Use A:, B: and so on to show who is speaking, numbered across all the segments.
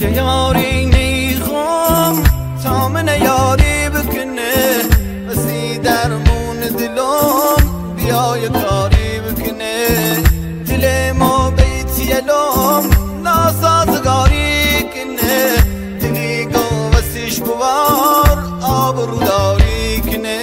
A: یاری میخوام تا من یاری بکنه بسی درمون دلم بیای کاری بکنه دل ما بیتی الام ناسازگاری کنه دلی گو وسیش بوار آبرو داری کنه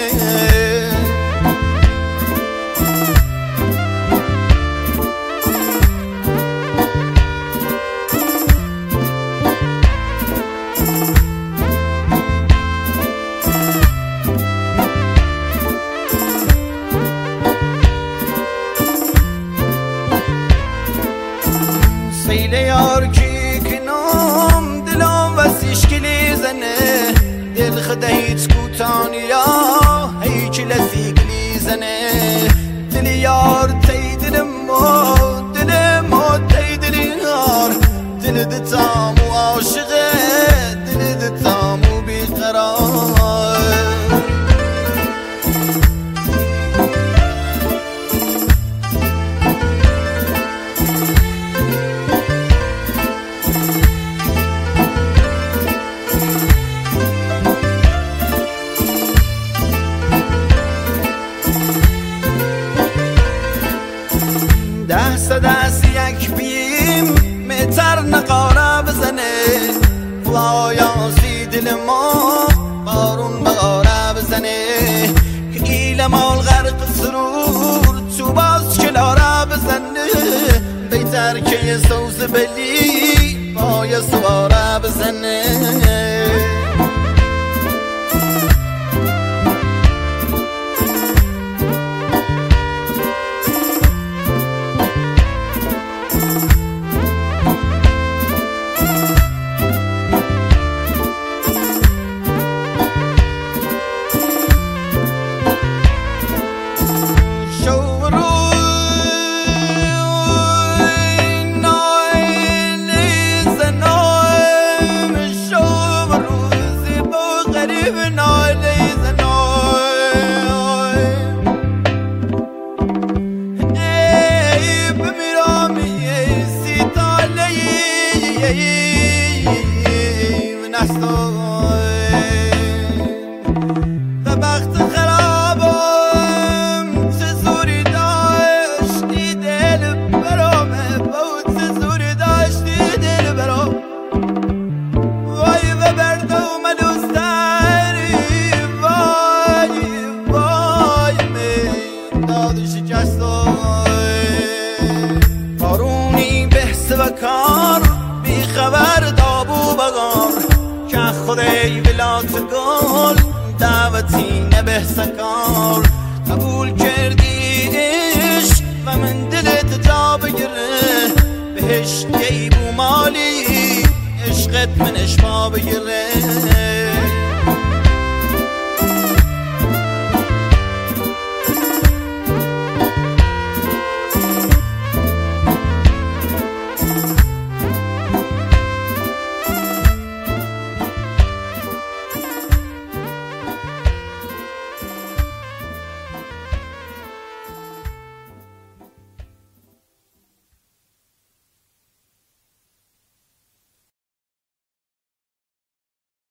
A: سیل یار کی کنم دلم وسیش کلی زنه دل خدا هیچ کوتانیا هیچ لسی کلی زنه دل یار تی دل ما تی دل یار دل دتامو عاشقه دل دتامو بیقرار دست یک بیم متر نقاره بزنه وایاسی دل ما بارون بقاره بزنه که ایل مال غرق سرور تو باز کلاره بزنه بیتر که یه سوز بلی بای سواره بزنه به بخت خرابم چه زوری داشتی دل برامه بود چه زوری داشتی دل برام وای و بردم دوستری وای من داد شکست بارونی بحث و کار بی خبر دابو بگار که خدای ولات گل دعوتی نبه سکار قبول کردیش و من دلت جا بگیره بهش دیبو مالی عشقت من اشما بگیره